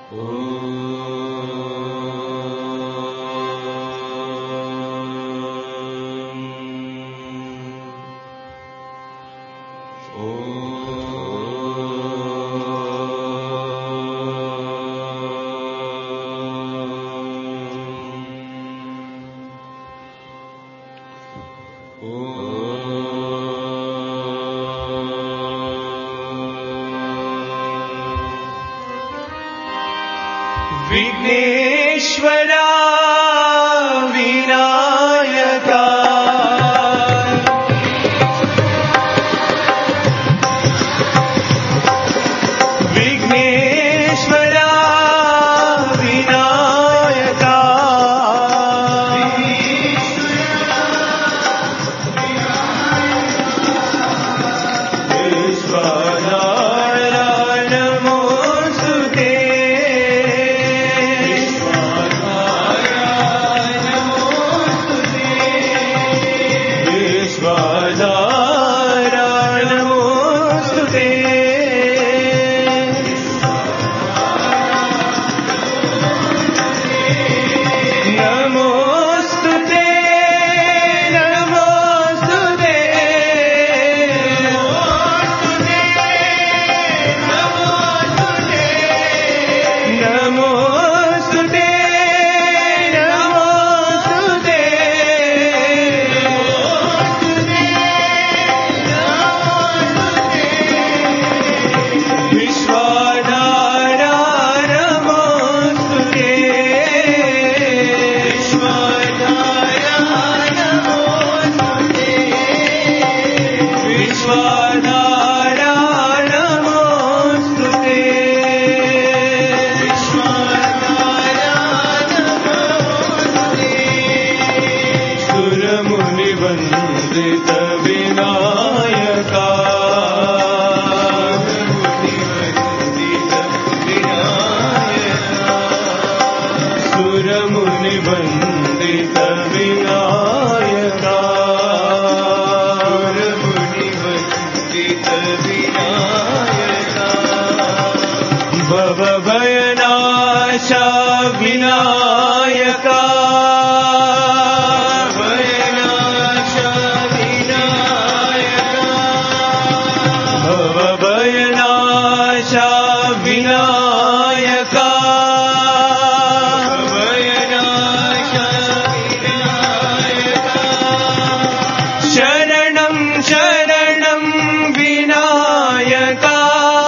विघ्नेश्वरा विनायका विघ्नेश्वरा विनायका भवभयनाशा विनायका भवभयनाशा विनायका भवभयनाशा विनायका भवभयनाशा विनायका शरणं शरणं विनायका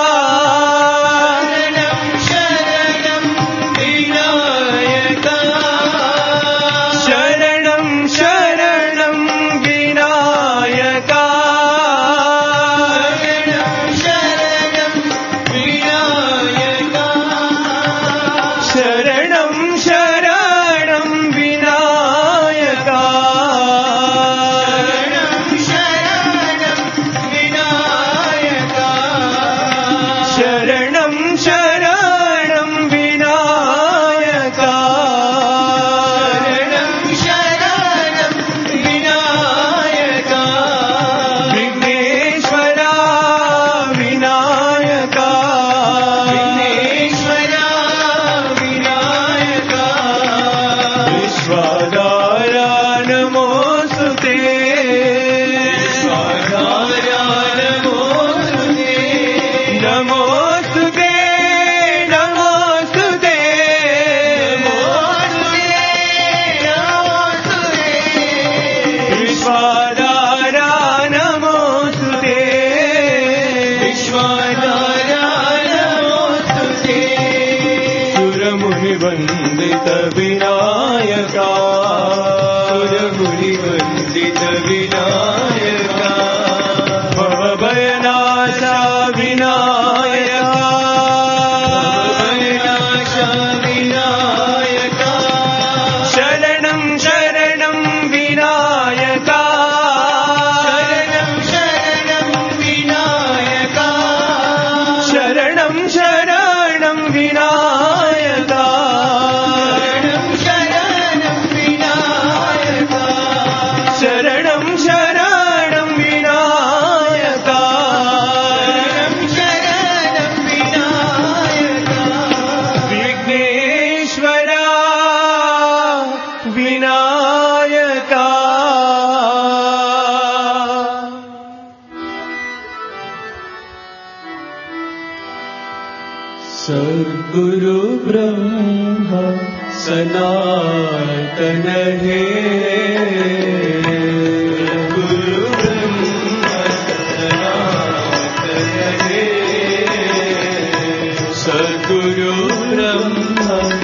वंदित विनायका सुरमुनि वंदित विनायका भवभयनाशा विनायका भवभयनाशा विनायका शरणं शरणं विनायका शरणं शरणं विनायका शरणं शरणं विनायका शरणं शरणं विनायका शरणं शरणं विनायका सद्गुरु ब्रह्म सनातन है, गुरु ब्रह्म सनातन है, सद्गुरु ब्रह्म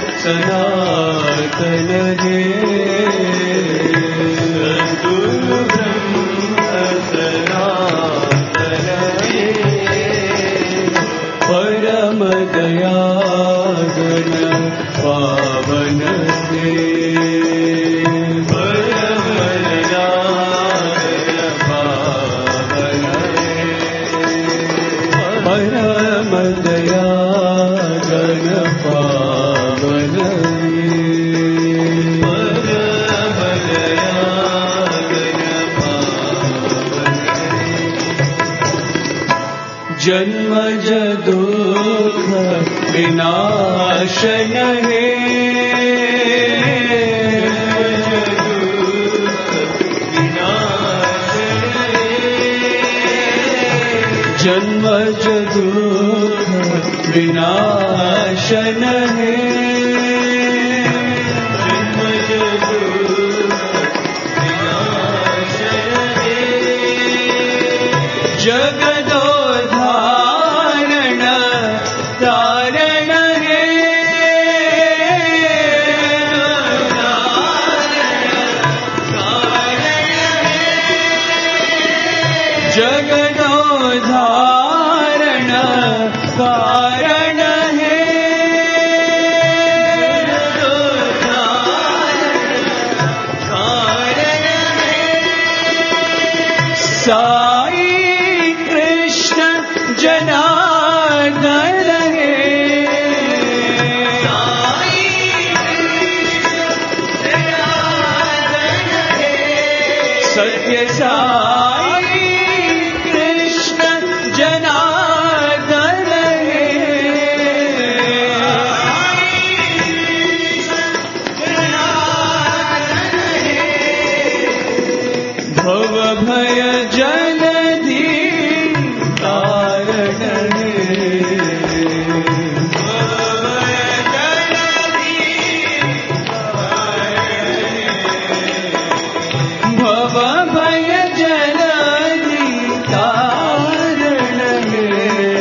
सनातन है, सद्गुरु ब्रह्म सनातन है, परम दयाघन पावन है, परम दयाघन पावन है, परम दयाघन पावन है, परम दयाघन पावन है, जन्म दुख विनाशन है, जन्म दुख विनाशन है, जगदोद्धारण तारण है, जगदोद्धारण कारण है, साई कृष्ण जनार्दन है, सत्य साई कृष्ण जनार्दन है, भव भय जलधि तारण है, भव भय जलधि तारण है,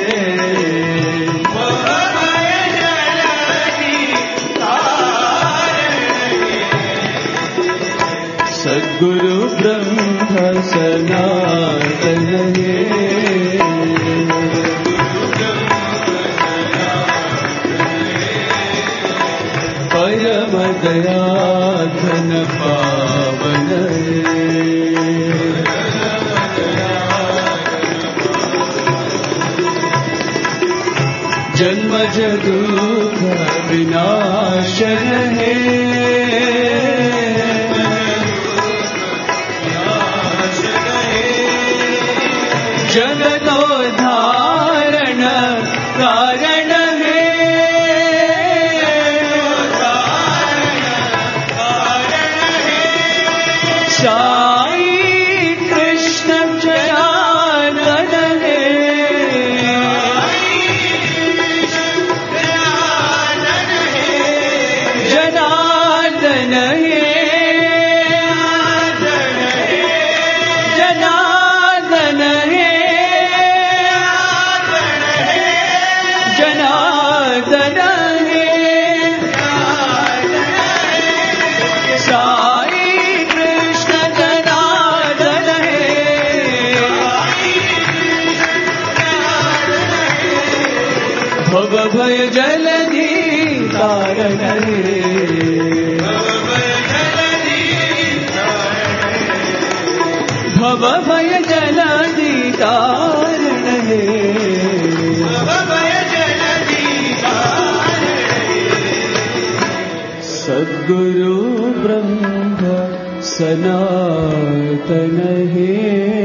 सद्गुरु ब्रह्म सनातन है, परम दयाघन पावन है, जन्म दुख विनाशन है, जगदोद्धारण कारण है, साई कृष्ण जनार्दन है, जनार्दन है, जनार्दन है, जनार्दन है, साई कृष्ण जनार्दन है, भव भय जलधि तारण है, भव भय जलधि तारण है, सद्गुरु ब्रह्म सनातन है,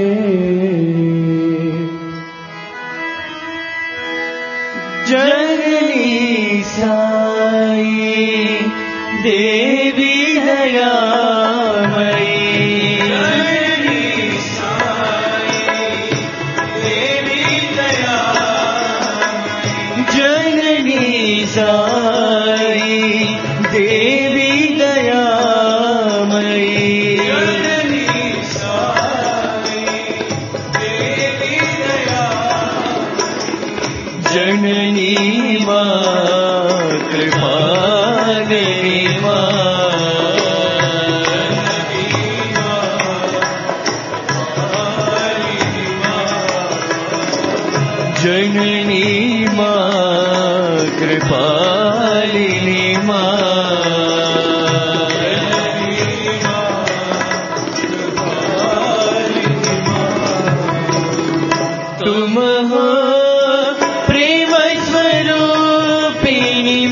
जननी साई देवी दयामयी, जननी जननी साई देवी दयामयी जननी साई देवी दयामयी जननी मां कृपालिनी जननी मां कृपालिनी तुम हो प्रेम स्वरूपिणी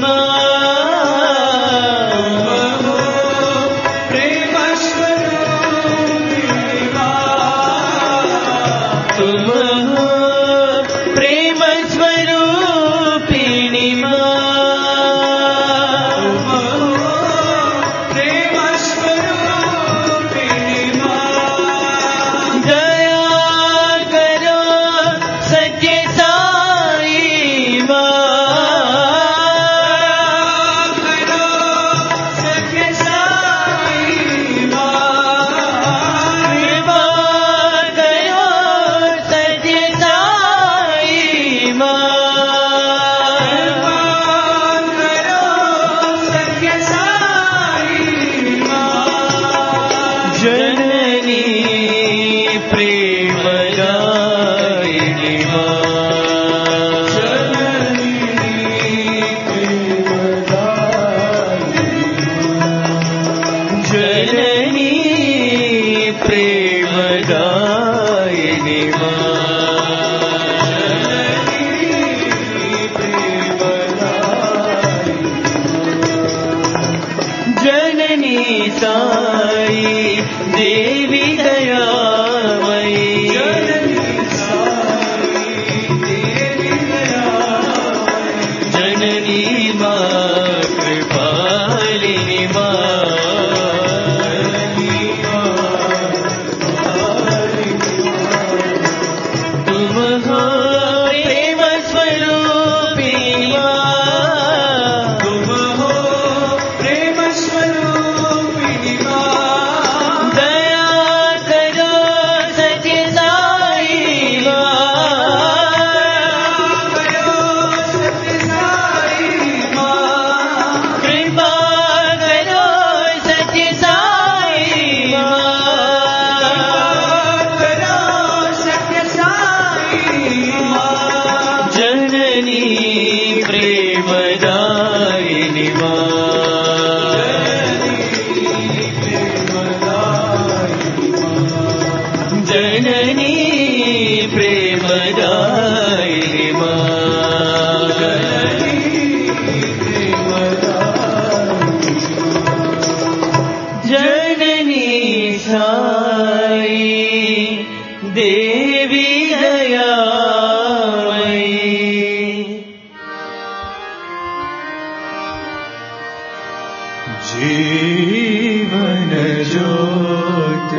जीवन ज्योत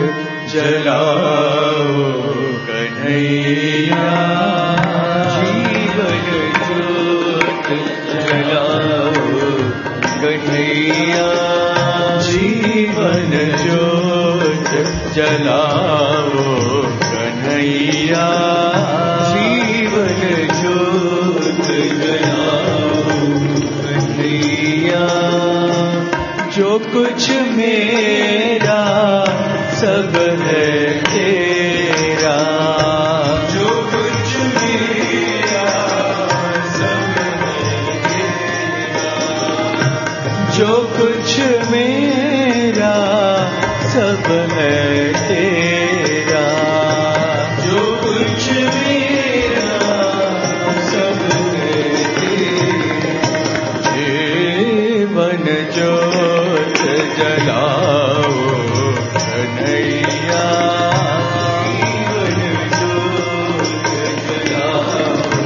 जलाओ कन्हैया जीवन ज्योत जलाओ कन्हैया जीवन ज्योत जलाओ कन्हैया जीवन ज्योत जलाओ कन्हैया जो कुछ मेरा सब है तेरा जो कुछ मेरा सब है तेरा जो कुछ मेरा सब है तेरा जो कुछ मेरा सब है तेरा जीवन ज्योत जलाओ कन्हैया जीवन ज्योत जलाओ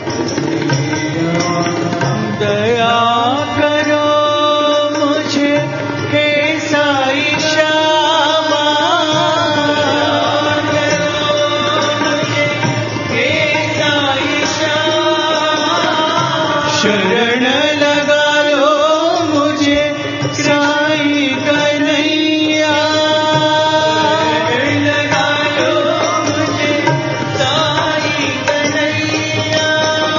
दया करो मुझे हे साईं श्यामा शरण लगा लो मुझे साई कन्हैया, शरण लगा लो मुझे साई कन्हैया,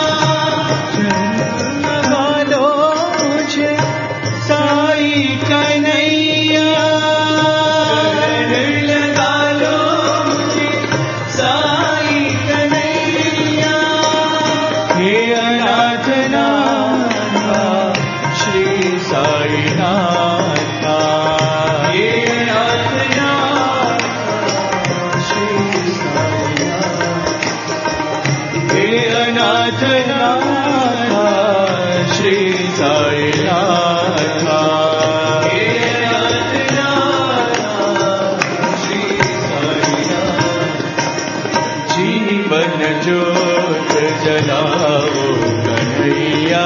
शरण लगा लो मुझे साई कन्हैया, शरण लगा लो मुझे साई कन्हैया। हे अनाथनाथा श्री साईनाथा, हे अनाथनाथा श्री साईनाथा, हे अनाथनाथा श्री साईनाथा, हे अनाथनाथा श्री साईनाथा। जीवन ज्योत जलाओ कन्हैया,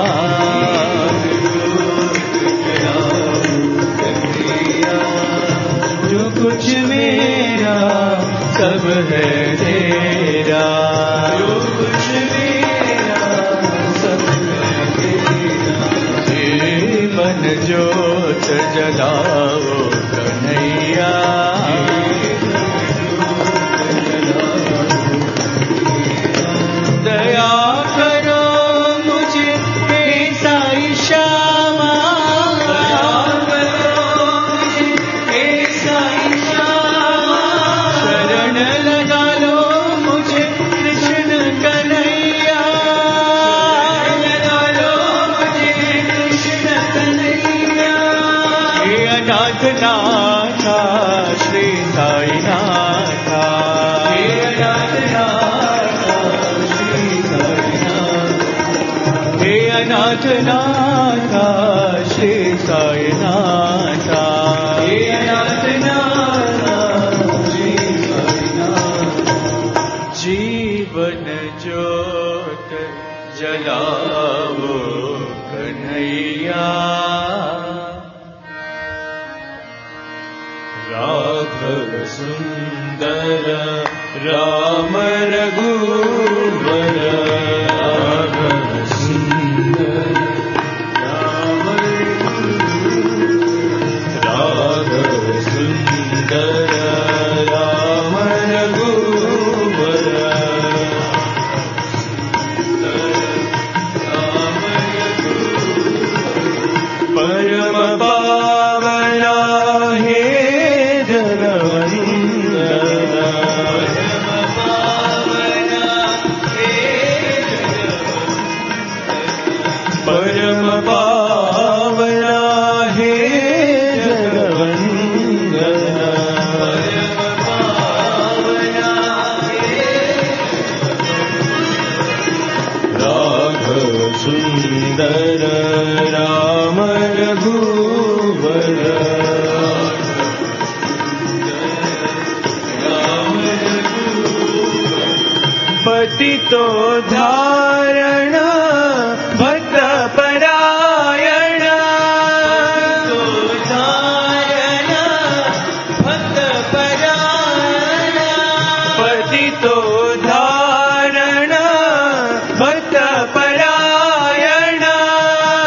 जो कुछ मेरा सब है तेरा, जो कुछ मेरा सब है तेरा। जीवन ज्योत जलाओ कन्हैया, दया करो मुझे हे साई श्यामा, दया करो मुझे हे साई श्यामा, शरण लगा लो मुझे कृष्ण कन्हैया, लगा लो मुझे कृष्ण कन्हैया। हे अनाथनाथा श्री साईनाथा, हे अनाथनाथा श्री साईनाथा, हे अनाथनाथा श्री साईनाथा, हे अनाथनाथा श्री साईनाथा। जीवन ज्योत जलाओ कन्हैया, राघव सुंदर राम रघुवर, राघव सुंदर राम रघुवर, राघव सुंदर राम रघुवर, राम रघुवर। परम पावना हे जगवंदना, परम पावना हे जगवंदना, राघव सुंदर राम रघुवर, पतितो धारण भक्त परायण, पतितो धारण भक्त परायण,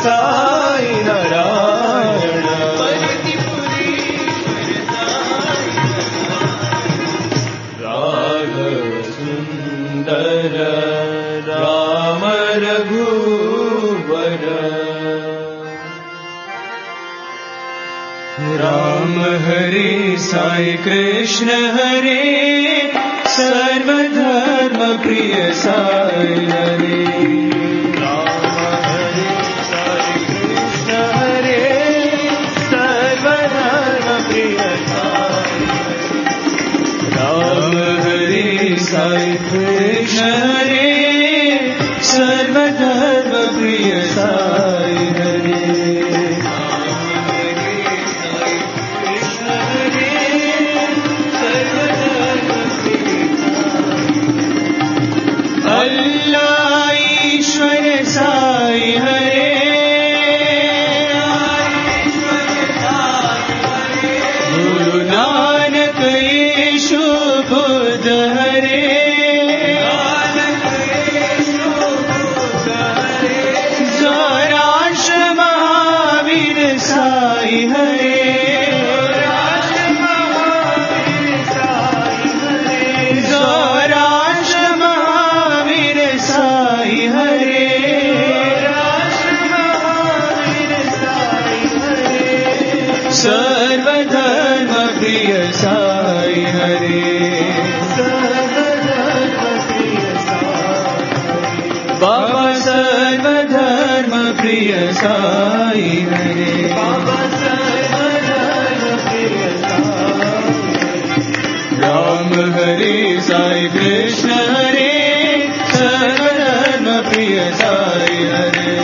साई नारायण राघव सुंदर राम रघुवर राम हरे साई कृष्ण हरे सर्वधर्म प्रिय साई हरे राम हरे साई कृष्ण हरे सर्वधर्म प्रिय साई राम हरे साई कृष्ण हरे सर्वधर्म प्रिय साई हरे अल्लाह ईश्वर साई हरे गुरु नानक यीशु बुद्ध हरे जोराष्ट्र महावीर साई हरे सर्वधर्म प्रिय साई हरे बाबा सर्वधर्म प्रिय साई हरे राम हरे साई कृष्ण हरे सर्वधर्म प्रिय साई हरे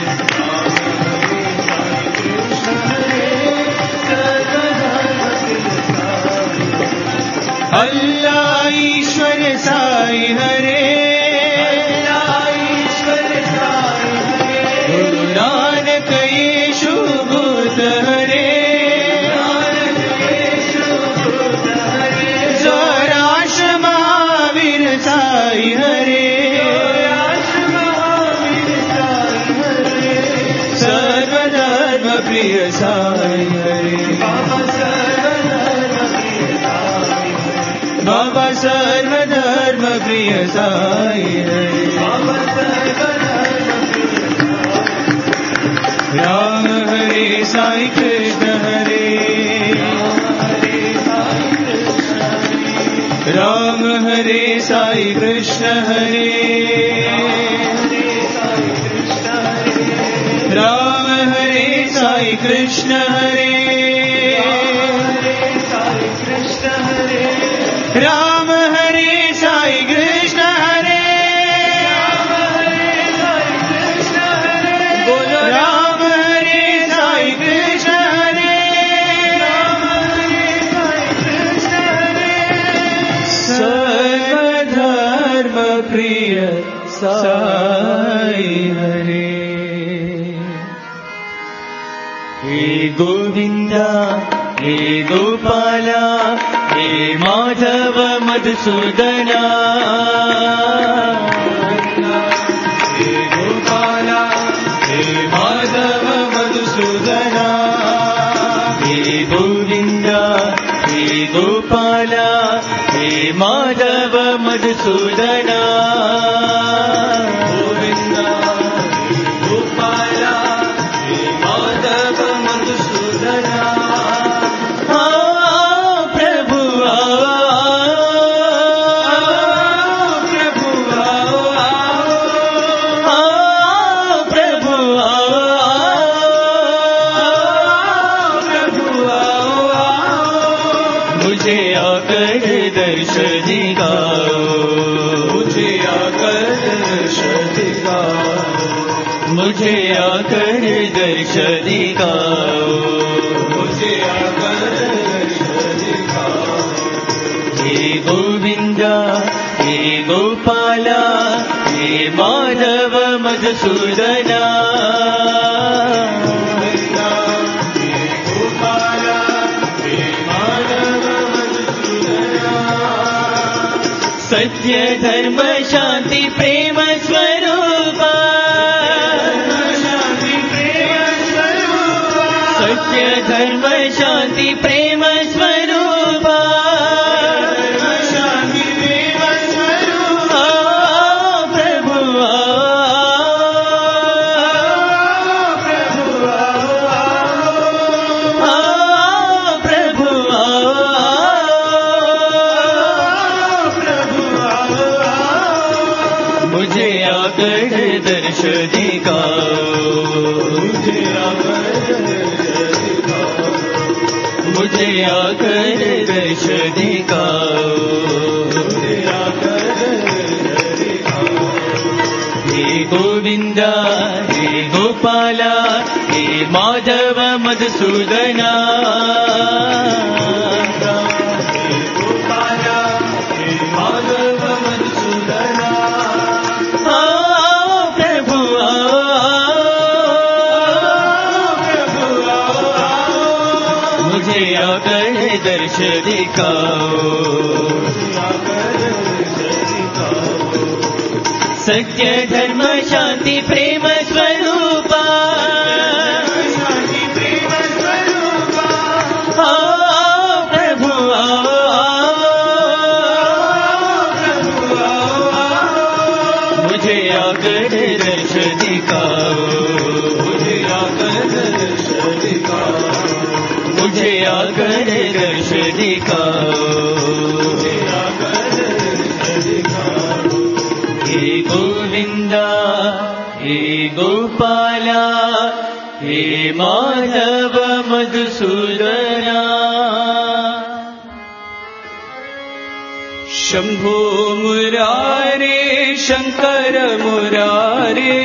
अल्लाह ईश्वर साई हरे गुरु नानक यीशु बुद्ध हरे जोराष्ट्र महावीर साई हरे सर्वधर्म प्रिय साई हरे बाबा सर्वधर्म प्रिय साई हरे राम हरे साई कृष्ण हरे राम हरे साई कृष्ण हरे राम हरे साई कृष्ण हरे राम हरे साई कृष्ण हरे बोलो राम हरे साई कृष्ण हरे सर्वधर्म प्रिय साई हरे हे गोविंदा हे गोपाला हे माधव मधुसूदना हे गोपाला हे माधव मधुसूदना हे गोविंदा हे गोपाला हे माधव मधुसूदना गोविंदा हे गोपाला हे माधव मधुसूदना मुझे आकर दर्श दिखाओ मुझे आकर दर्श दिखाओ मुझे आकर दर्श दिखाओ मुझे आकर दर्श दिखाओ हे गोविंदा हे गोपाला हे माधव मधुसूदना सत्य धर्म शांति प्रेम स्वरूप शांति प्रेम सत्य धर्म शांति प्रेम स्वरूपा शांति प्रेम स्वरूपा प्रभु मुझे आकर दर्श दिखाओ मुझे आकर दर्श दिखाओ हे गोविंदा हे गोपाला हे माधव मधुसूदना दर्श दिखाओ सत्य धर्म शांति प्रेम स्वरूपा शांति प्रेम स्वरूपा प्रभु मुझे आकर दर्श दिखाओ मुझे आकर दर्श दिखाओ मुझे आकर दर्श दिखाओ हे गोविंदा हे गोपाला हे माधव मधुसूदना शंभो मुरारे शंकर मुरारे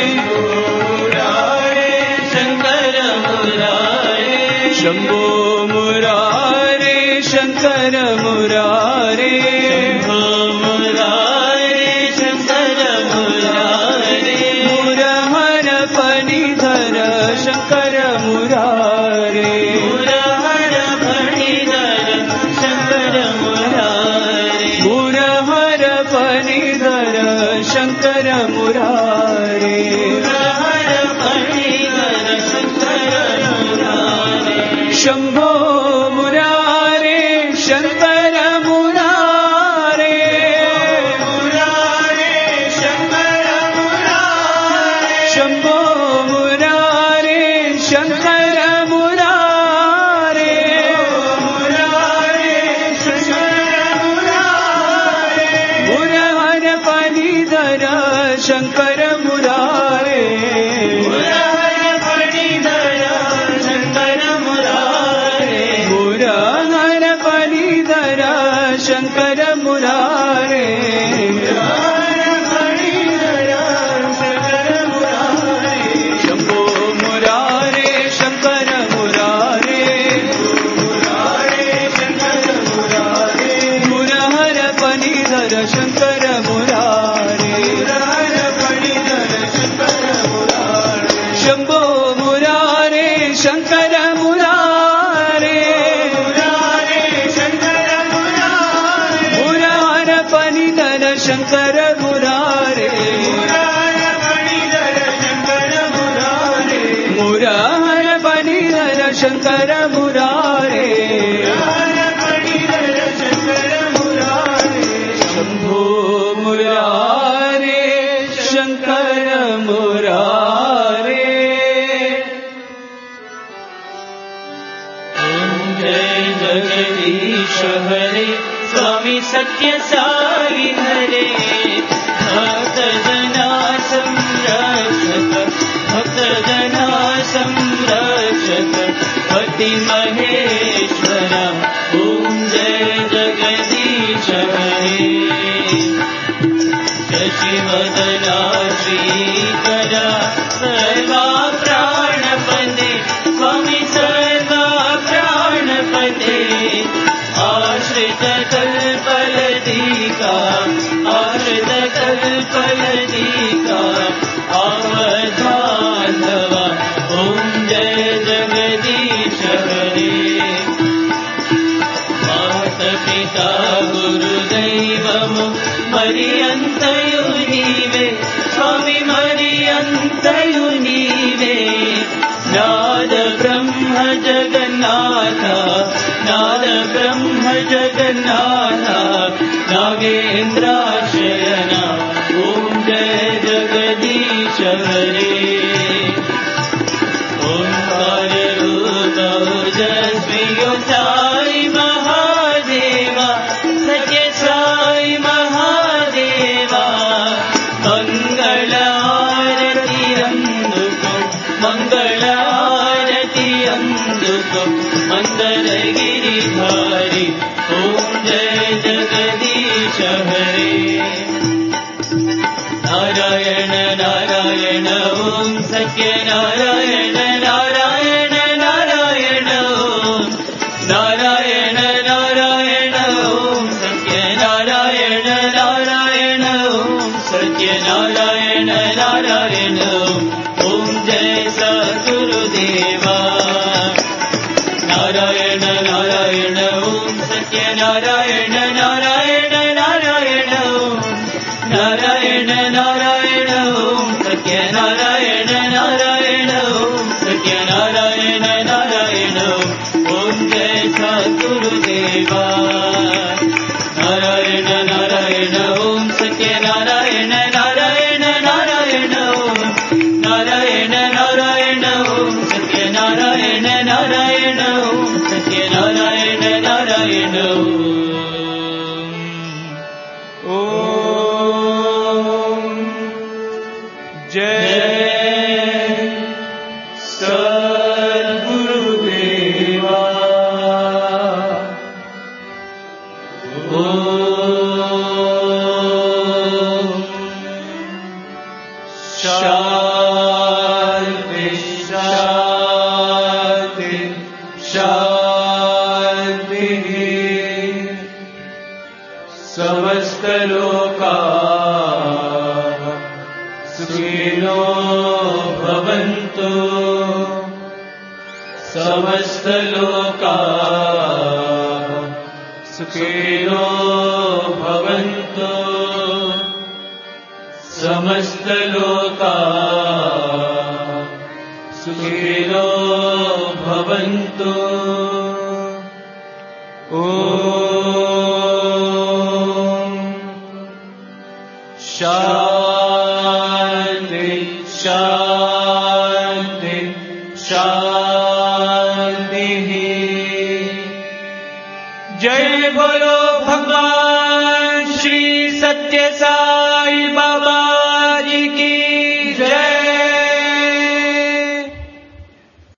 शंकर मुरारे शंभो मुरारे शंकर मुरारे शंभो मुरारे शंकर मुरारे मुरहर फणिधर शंकर मुरारे मुरहर फणिधर शंकर मुरारे मुरहर फणिधर शंकर मुरारे मुरहर फणिधर शंकर मुरारे शंभो मुरारे शंकर मुरारे मुरारे शंकर मुरारे शंभो मुरारे शंकर मुरारे मुरारे शंकर मुरारे मुरहर फणिधर शंकर मुरारे मुरहर फणिधर शंकर मुरारे मुरहर फणिधर शंकर मुरारे शंभो मुरारे शंकर मुरारे मुरहर फणिधर शंकर मुरारे शंभो मुरारे शंकर मुरारे मुरहर फणिधर शंकर मुरारे मुरहर फणिधर शंकर मुरारे शंभो मुरारे शंकर मुरारे जय जगदीश हरे स्वामी सत्य साई हरे भक्त जना संरक्षक भक्त जना संरक्षक पति महेश्वरा ओम जय जगदीश हरे शशिवदना श्रीकरा सर्वा प्राणपते स्वामी सर्वा प्राणपते आश्रित कल्पलतिका आश्रित कल्पलतिका आवधानवा ओम जय जगदीश हरे जगन्नाथ नागेन्द्राशयना ॐ जय जगदीश हरे ओंकार रूप ओजस्वी साई महादेवा सत्य साई महादेवा मंगल आरती अंदुको मंगल आरती अंदुको मंदर गिरिधारी ओम जय जगदीश हरे नारायण नारायण ओम सत्य नारायण नारायण नारायण ओम नारायण नारायण ओम सत्य नारायण नारायण ओम सत्य नारायण नारायण ओम जय सद्गुरुदेवा नारायण नारायण ओम सत्य नारायण नारायण नारायण ओम नारायण नारायण ओम सत्य नारायण नारायण ओम सत्य नारायण नारायण ओम जय सद्गुरुदेवा नारायण नारायण ओम सत्य नारायण नारायण नारायण ओम नारायण नारायण ओम सत्य नारायण नारायण ओम सत्य नारायण नारायण ओम जय सद्गुरुदेवा ओम शांति शांति शांति समस्त लोकाः सुखिनो भवन्तु समस्त लोकाः सुखिनो भवन्तु समस्त लोकाः सुखिनो भवन्तु ओम शांति शांति शांति जय बोलो भगवान श्री सत्य साई बाबा